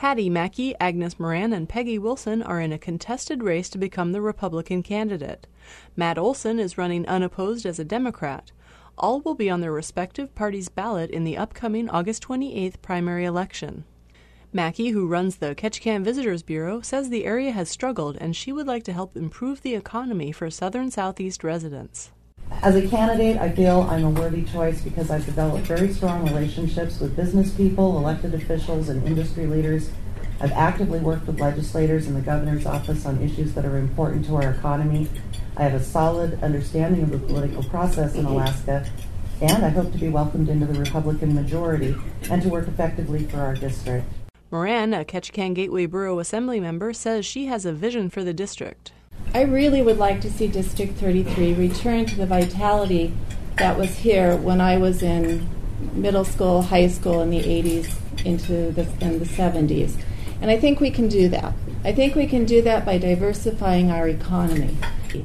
Patty Mackey, Agnes Moran, and Peggy Wilson are in a contested race to become the Republican candidate. Matt Olson is running unopposed as a Democrat. All will be on their respective parties' ballot in the upcoming August 28th primary election. Mackey, who runs the Ketchikan Visitors Bureau, says the area has struggled and she would like to help improve the economy for southern Southeast residents. As a candidate, I feel I'm a worthy choice because I've developed very strong relationships with business people, elected officials, and industry leaders. I've actively worked with legislators in the governor's office on issues that are important to our economy. I have a solid understanding of the political process in Alaska, and I hope to be welcomed into the Republican majority and to work effectively for our district. Moran, a Ketchikan Gateway Borough Assembly member, says she has a vision for the district. I really would like to see District 33 return to the vitality that was here when I was in middle school, high school in the 80s in the 70s. And I think we can do that. I think we can do that by diversifying our economy.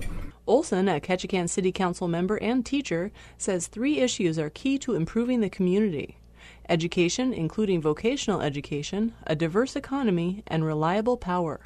Olson, a Ketchikan City Council member and teacher, says 3 issues are key to improving the community: education, including vocational education, a diverse economy, and reliable power.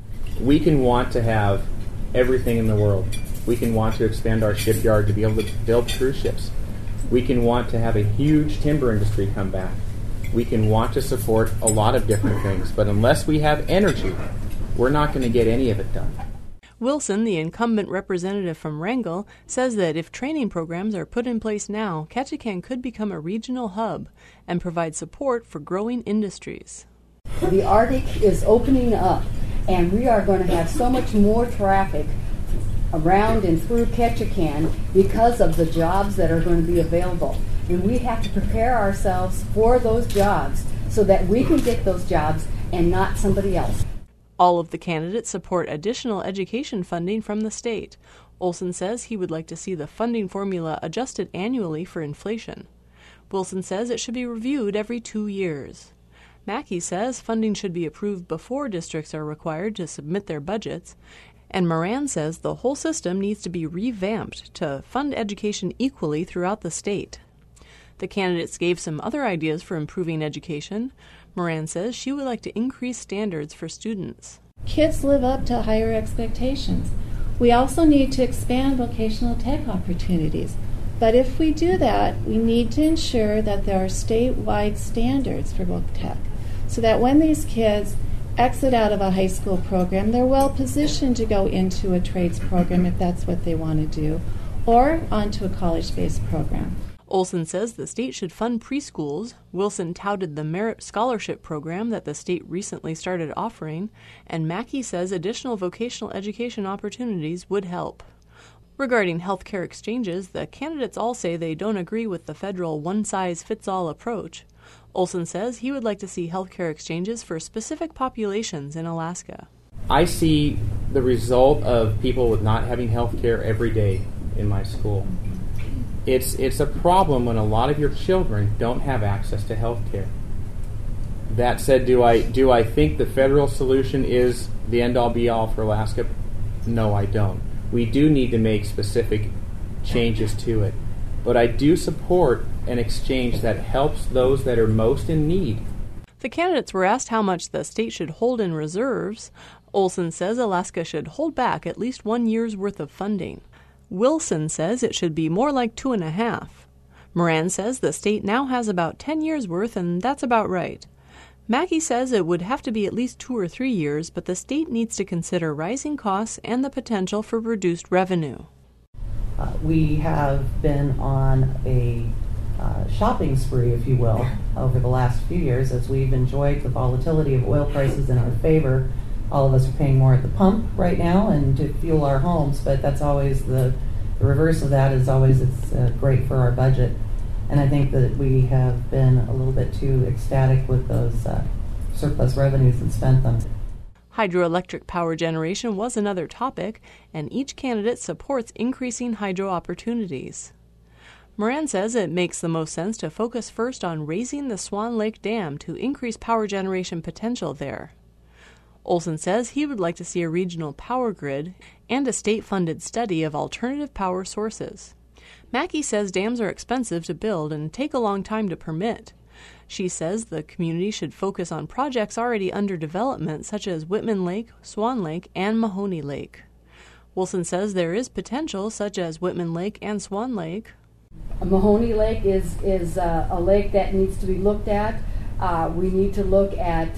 We can want to have everything in the world. We can want to expand our shipyard to be able to build cruise ships. We can want to have a huge timber industry come back. We can want to support a lot of different things, but unless we have energy, we're not going to get any of it done. Wilson, the incumbent representative from Wrangell, says that if training programs are put in place now, Ketchikan could become a regional hub and provide support for growing industries. The Arctic is opening up, and we are going to have so much more traffic around and through Ketchikan because of the jobs that are going to be available. And we have to prepare ourselves for those jobs so that we can get those jobs and not somebody else. All of the candidates support additional education funding from the state. Olson says he would like to see the funding formula adjusted annually for inflation. Wilson says it should be reviewed every 2 years. Mackey says funding should be approved before districts are required to submit their budgets, and Moran says the whole system needs to be revamped to fund education equally throughout the state. The candidates gave some other ideas for improving education. Moran says she would like to increase standards for students. Kids live up to higher expectations. We also need to expand vocational tech opportunities. But if we do that, we need to ensure that there are statewide standards for voc tech, so that when these kids exit out of a high school program, they're well positioned to go into a trades program if that's what they want to do, or onto a college-based program. Olson says the state should fund preschools. Wilson touted the Merit Scholarship program that the state recently started offering, and Mackey says additional vocational education opportunities would help. Regarding healthcare exchanges, the candidates all say they don't agree with the federal one-size-fits-all approach. Olson says he would like to see healthcare exchanges for specific populations in Alaska. I see the result of people with not having health care every day in my school. It's a problem when a lot of your children don't have access to health care. That said, do I think the federal solution is the end-all be-all for Alaska? No, I don't. We do need to make specific changes to it. But I do support an exchange that helps those that are most in need. The candidates were asked how much the state should hold in reserves. Olson says Alaska should hold back at least 1 year's worth of funding. Wilson says it should be more like 2.5. Moran says the state now has about 10 years worth, and that's about right. Mackey says it would have to be at least 2 or 3 years, but the state needs to consider rising costs and the potential for reduced revenue. We have been on a shopping spree, if you will, over the last few years as we've enjoyed the volatility of oil prices in our favor. All of us are paying more at the pump right now and to fuel our homes, but that's always the reverse of that is always it's great for our budget. And I think that we have been a little bit too ecstatic with those surplus revenues and spent them. Hydroelectric power generation was another topic, and each candidate supports increasing hydro opportunities. Moran says it makes the most sense to focus first on raising the Swan Lake Dam to increase power generation potential there. Olson says he would like to see a regional power grid and a state-funded study of alternative power sources. Mackey says dams are expensive to build and take a long time to permit. She says the community should focus on projects already under development, such as Whitman Lake, Swan Lake, and Mahoney Lake. Wilson says there is potential, such as Whitman Lake and Swan Lake. Mahoney Lake is a lake that needs to be looked at. We need to look at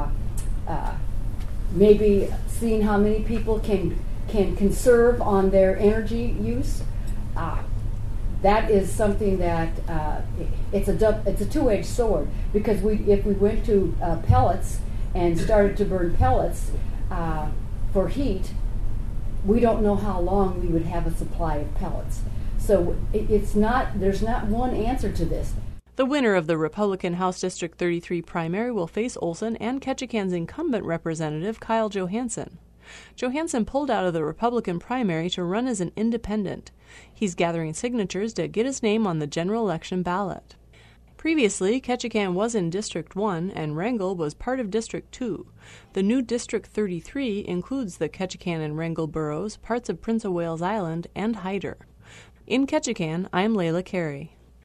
maybe seeing how many people can conserve on their energy use. That is something that it's a two-edged sword, because if we went to pellets and started to burn pellets for heat, we don't know how long we would have a supply of pellets. So there's not one answer to this. The winner of the Republican House District 33 primary will face Olson and Ketchikan's incumbent representative, Kyle Johansson. Johansson pulled out of the Republican primary to run as an independent. He's gathering signatures to get his name on the general election ballot. Previously, Ketchikan was in District 1 and Wrangell was part of District 2. The new District 33 includes the Ketchikan and Wrangell boroughs, parts of Prince of Wales Island, and Hyder. In Ketchikan, I'm Layla Carey.